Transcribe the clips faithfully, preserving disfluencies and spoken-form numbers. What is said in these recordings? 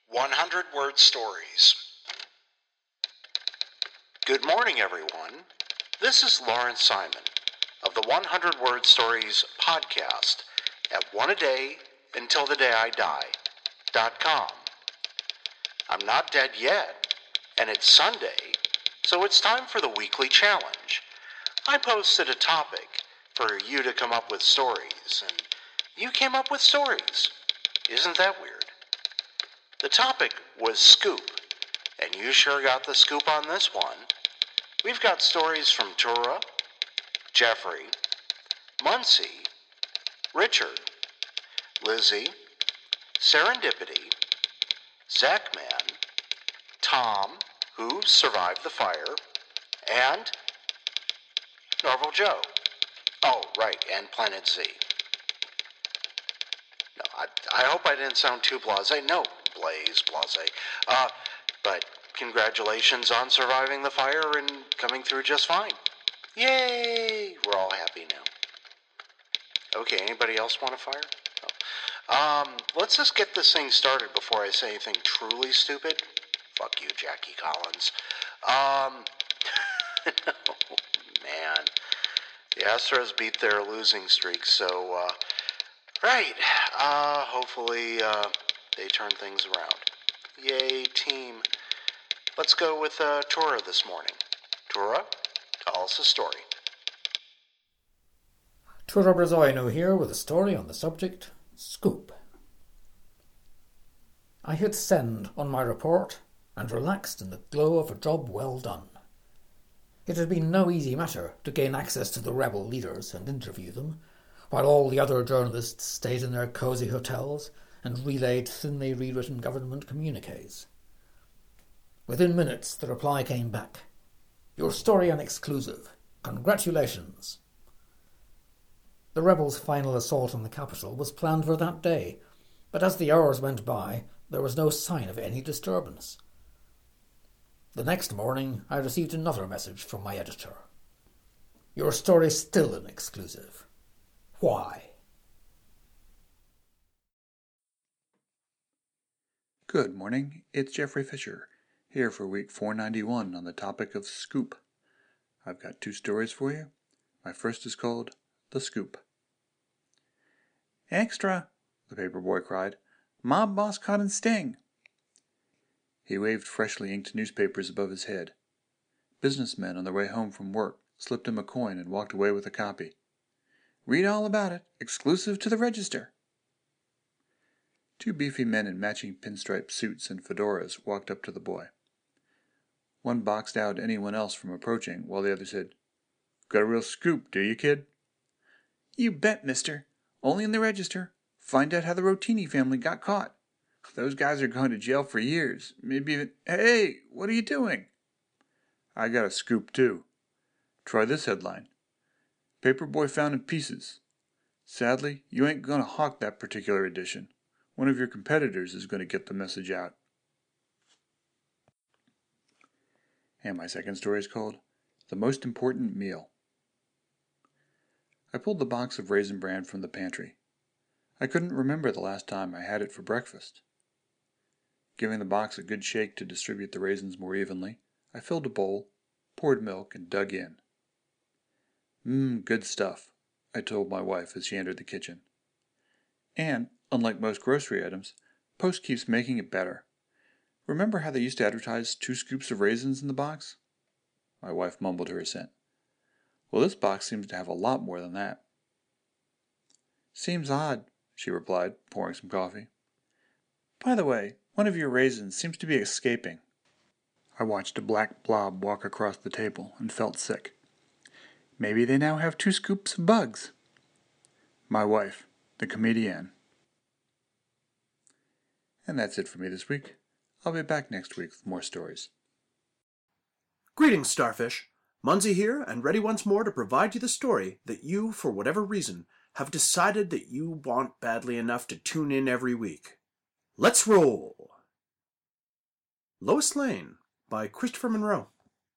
one hundred word stories. Good morning, everyone. This is Lawrence Simon of the one hundred word stories podcast at one a day until the day I die dot com. I'm not dead yet, and it's Sunday, so it's time for the weekly challenge. I posted a topic for you to come up with stories, and you came up with stories. Isn't that weird? The topic was scoop, and you sure got the scoop on this one. We've got stories from Tura, Jeffrey, Muncie, Richard, Lizzie, Serendipity, Zachman, Tom, who survived the fire, and Norval Joe. Oh, right, and Planet Z. No, I, I hope I didn't sound too blasé. No, blaze, blasé. Uh, but congratulations on surviving the fire and coming through just fine. Yay! We're all happy now. Okay, anybody else want a fire? Oh. Um, let's just get this thing started before I say anything truly stupid. Fuck you, Jackie Collins. Um, no, man. The Astros beat their losing streak, so, uh, right. Uh, hopefully, uh, they turn things around. Yay, team. Let's go with, uh, Tura this morning. Tura, tell us a story. Tura Brazoino here with a story on the subject, scoop. I hit send on my report and relaxed in the glow of a job well done. It had been no easy matter to gain access to the rebel leaders and interview them, while all the other journalists stayed in their cosy hotels and relayed thinly rewritten government communiques. Within minutes the reply came back. Your story an exclusive. Congratulations. The rebels' final assault on the capital was planned for that day, but as the hours went by, there was no sign of any disturbance. The next morning, I received another message from my editor. Your story's still an exclusive. Why? Good morning, it's Jeffrey Fisher, here for week four ninety-one on the topic of scoop. I've got two stories for you. My first is called The Scoop. Extra, the paperboy cried. Mob boss caught in sting. He waved freshly inked newspapers above his head. Businessmen on their way home from work slipped him a coin and walked away with a copy. Read all about it, exclusive to the Register. Two beefy men in matching pinstripe suits and fedoras walked up to the boy. One boxed out anyone else from approaching, while the other said, Got a real scoop, do you, kid? You bet, mister. Only in the Register. Find out how the Rotini family got caught. Those guys are going to jail for years. Maybe even... Hey, what are you doing? I got a scoop, too. Try this headline. Paperboy found in pieces. Sadly, you ain't going to hawk that particular edition. One of your competitors is going to get the message out. And my second story is called The Most Important Meal. I pulled the box of Raisin Bran from the pantry. I couldn't remember the last time I had it for breakfast. Giving the box a good shake to distribute the raisins more evenly, I filled a bowl, poured milk, and dug in. Mmm, good stuff, I told my wife as she entered the kitchen. And, unlike most grocery items, Post keeps making it better. Remember how they used to advertise two scoops of raisins in the box? My wife mumbled her assent. Well, this box seems to have a lot more than that. Seems odd, she replied, pouring some coffee. By the way, one of your raisins seems to be escaping. I watched a black blob walk across the table and felt sick. Maybe they now have two scoops of bugs. My wife, the comedienne. And that's it for me this week. I'll be back next week with more stories. Greetings, Starfish. Munzie here, and ready once more to provide you the story that you, for whatever reason, have decided that you want badly enough to tune in every week. Let's roll! Lois Lane by Christopher Monroe.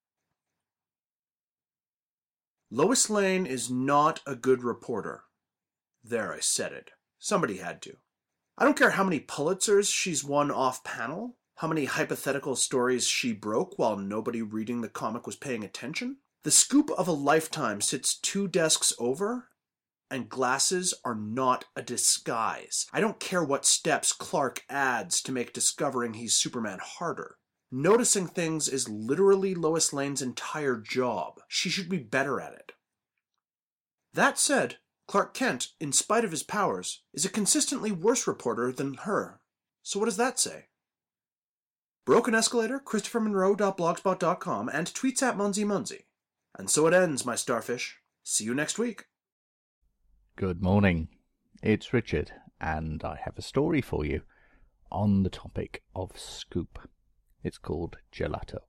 Lois Lane is not a good reporter. There, I said it. Somebody had to. I don't care how many Pulitzers she's won off-panel, how many hypothetical stories she broke while nobody reading the comic was paying attention. The scoop of a lifetime sits two desks over, and glasses are not a disguise. I don't care what steps Clark adds to make discovering he's Superman harder. Noticing things is literally Lois Lane's entire job. She should be better at it. That said, Clark Kent, in spite of his powers, is a consistently worse reporter than her. So what does that say? Broken Escalator, Christopher Monroe dot blogspot dot com, and tweets at Munzy Munzy. And so it ends, my starfish. See you next week. Good morning. It's Richard, and I have a story for you on the topic of Scoop. It's called Gelato.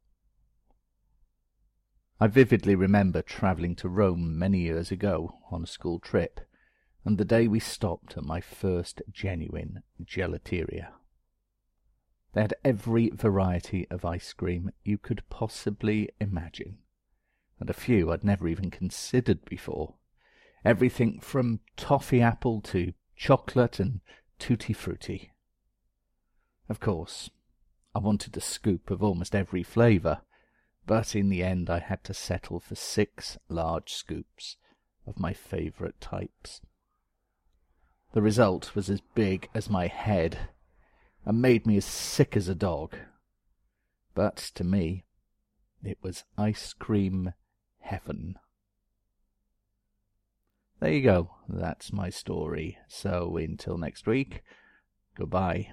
I vividly remember travelling to Rome many years ago on a school trip, and the day we stopped at my first genuine gelateria. They had every variety of ice cream you could possibly imagine, and a few I'd never even considered before. Everything from toffee apple to chocolate and tutti frutti. Of course, I wanted a scoop of almost every flavour, but in the end I had to settle for six large scoops of my favourite types. The result was as big as my head, and made me as sick as a dog. But to me, it was ice cream heaven. There you go, that's my story. So until next week, goodbye.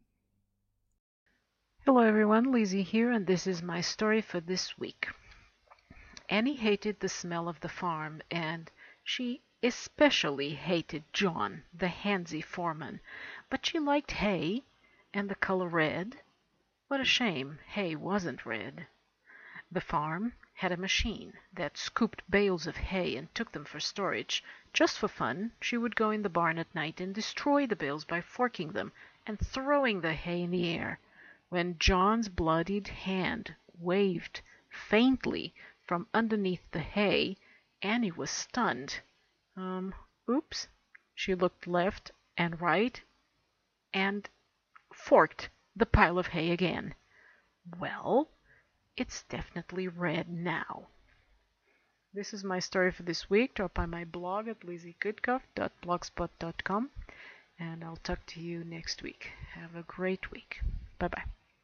Hello everyone, Lizzie here, and this is my story for this week. Annie hated the smell of the farm, and she especially hated John, the handsy foreman, but she liked hay and the color red. What a shame hay wasn't red. The farm had a machine that scooped bales of hay and took them for storage. Just for fun, she would go in the barn at night and destroy the bales by forking them and throwing the hay in the air. When John's bloodied hand waved faintly from underneath the hay, Annie was stunned. Um, oops. She looked left and right and forked the pile of hay again. Well, it's definitely red now. This is my story for this week. Drop by my blog at lizzie goodcuff dot blogspot dot com, and I'll talk to you next week. Have a great week. Bye-bye.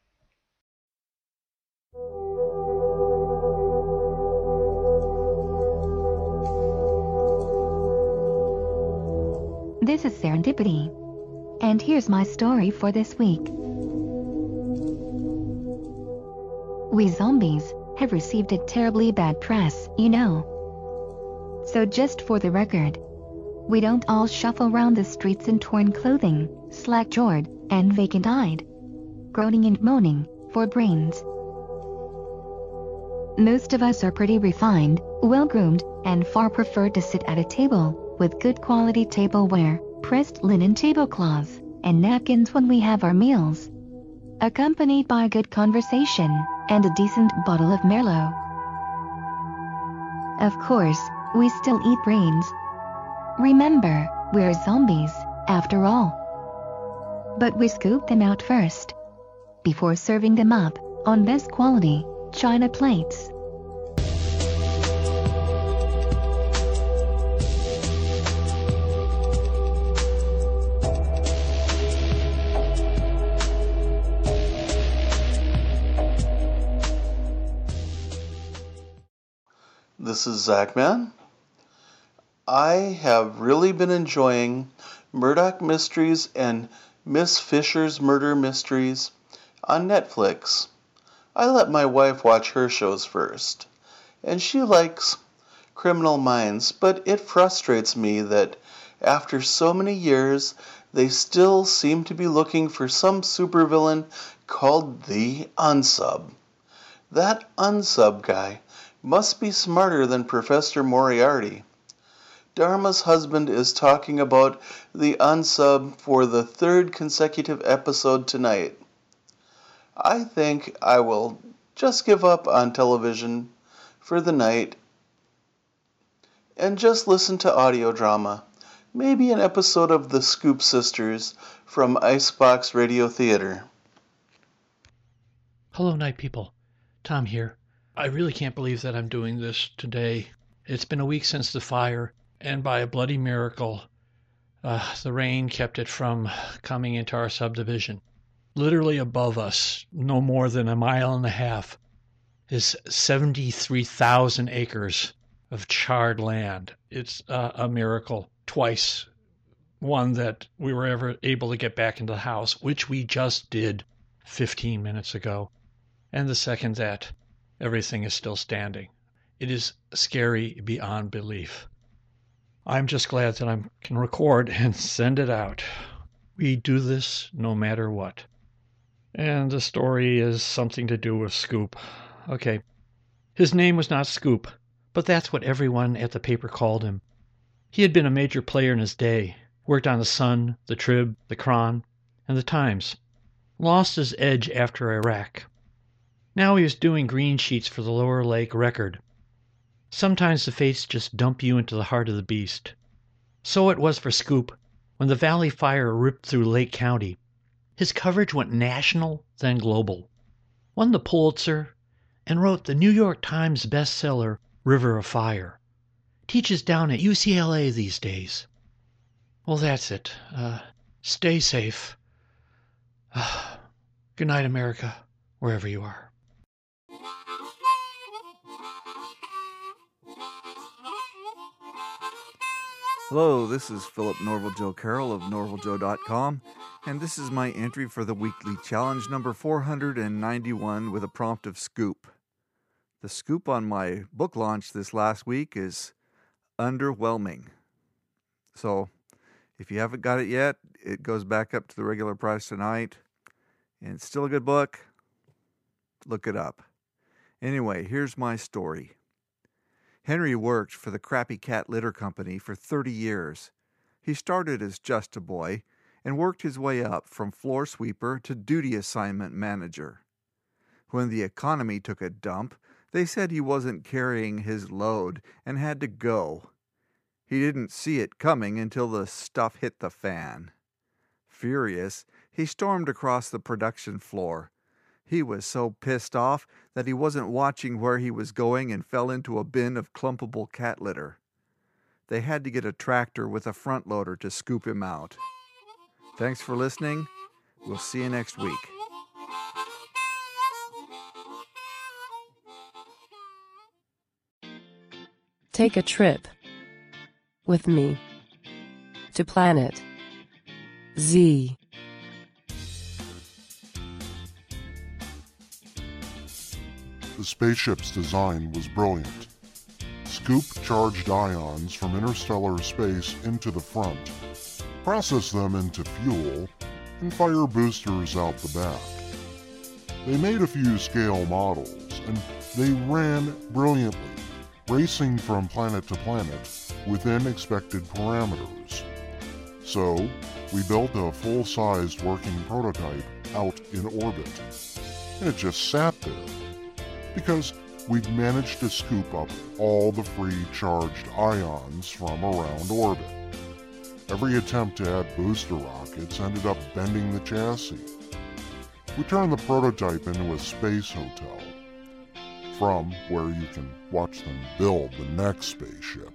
This is Serendipity, and here's my story for this week. We zombies have received a terribly bad press, you know. So just for the record, we don't all shuffle around the streets in torn clothing, slack-jawed, and vacant-eyed, groaning and moaning for brains. Most of us are pretty refined, well-groomed, and far prefer to sit at a table with good quality tableware, pressed linen tablecloths, and napkins when we have our meals, accompanied by good conversation and a decent bottle of Merlot. Of course, we still eat brains. Remember, we're zombies, after all. But we scoop them out first, before serving them up on best quality china plates. This is Zachman. I have really been enjoying Murdoch Mysteries and Miss Fisher's Murder Mysteries on Netflix. I let my wife watch her shows first, and she likes Criminal Minds, but it frustrates me that after so many years, they still seem to be looking for some supervillain called the Unsub. That Unsub guy must be smarter than Professor Moriarty. Dharma's husband is talking about the Unsub for the third consecutive episode tonight. I think I will just give up on television for the night and just listen to audio drama. maybe an episode of the Scoop Sisters from Icebox Radio Theater. Hello, night people. Tom here. I really can't believe that I'm doing this today. It's been a week since the fire, and by a bloody miracle, uh, the rain kept it from coming into our subdivision. Literally above us, no more than a mile and a half, is seventy-three thousand acres of charred land. It's uh, a miracle. Twice. One, that we were ever able to get back into the house, which we just did fifteen minutes ago. And the second, that everything is still standing. It is scary beyond belief. I'm just glad that I can record and send it out. We do this no matter what. And the story is something to do with Scoop. Okay. His name was not Scoop, but that's what everyone at the paper called him. He had been a major player in his day, worked on the Sun, the Trib, the Cron, and the Times. Lost his edge after Iraq. Now he was doing green sheets for the Lower Lake Record. Sometimes the fates just dump you into the heart of the beast. So it was for Scoop when the Valley Fire ripped through Lake County. His coverage went national, then global. Won the Pulitzer and wrote the New York Times bestseller River of Fire. Teaches down at U C L A these days. Well, that's it. Uh, stay safe. Uh, good night, America, wherever you are. Hello, this is Philip Norval Joe Carroll of norval joe dot com, and this is my entry for the weekly challenge number four hundred ninety-one with a prompt of Scoop. The scoop on my book launch this last week is underwhelming. So, if you haven't got it yet, it goes back up to the regular price tonight, and it's still a good book. Look it up. Anyway, here's my story. Henry worked for the Crappy Cat Litter Company for thirty years. He started as just a boy and worked his way up from floor sweeper to duty assignment manager. When the economy took a dump, they said he wasn't carrying his load and had to go. He didn't see it coming until the stuff hit the fan. Furious, he stormed across the production floor. He was so pissed off that he wasn't watching where he was going and fell into a bin of clumpable cat litter. They had to get a tractor with a front loader to scoop him out. Thanks for listening. We'll see you next week. Take a trip with me to Planet Z. The spaceship's design was brilliant. Scoop charged ions from interstellar space into the front, process them into fuel, and fire boosters out the back. They made a few scale models, and they ran brilliantly, racing from planet to planet within expected parameters. So, we built a full-sized working prototype out in orbit, and it just sat there, because we'd managed to scoop up all the free charged ions from around orbit. Every attempt to add booster rockets ended up bending the chassis. We turned the prototype into a space hotel, from where you can watch them build the next spaceship.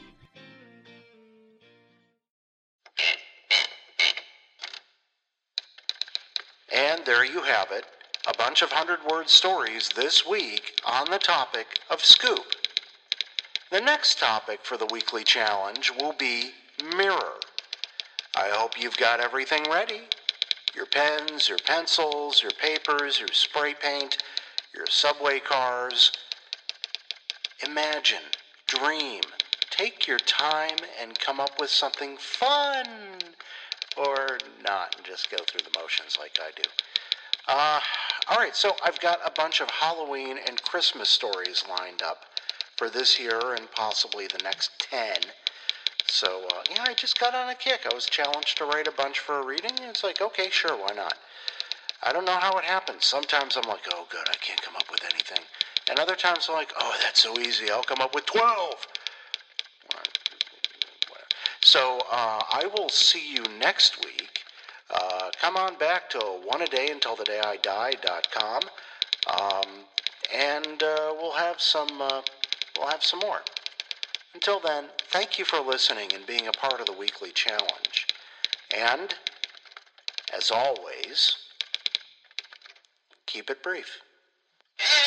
And there you have it. A bunch of hundred-word stories this week on the topic of Scoop. The next topic for the weekly challenge will be mirror. I hope you've got everything ready. Your pens, your pencils, your papers, your spray paint, your subway cars. Imagine, dream, take your time and come up with something fun. Or not, and just go through the motions like I do. Uh, all right, so I've got a bunch of Halloween and Christmas stories lined up for this year and possibly the next ten. So, uh, yeah, I just got on a kick. I was challenged to write a bunch for a reading, and it's like, okay, sure, why not? I don't know how it happens. Sometimes I'm like, oh, good, I can't come up with anything. And other times I'm like, oh, that's so easy, I'll come up with twelve. So uh, I will see you next week. Uh, come on back to one a day until the day I die dot com, um, and uh, we'll have some uh, we'll have some more. Until then, thank you for listening and being a part of the weekly challenge. And as always, keep it brief.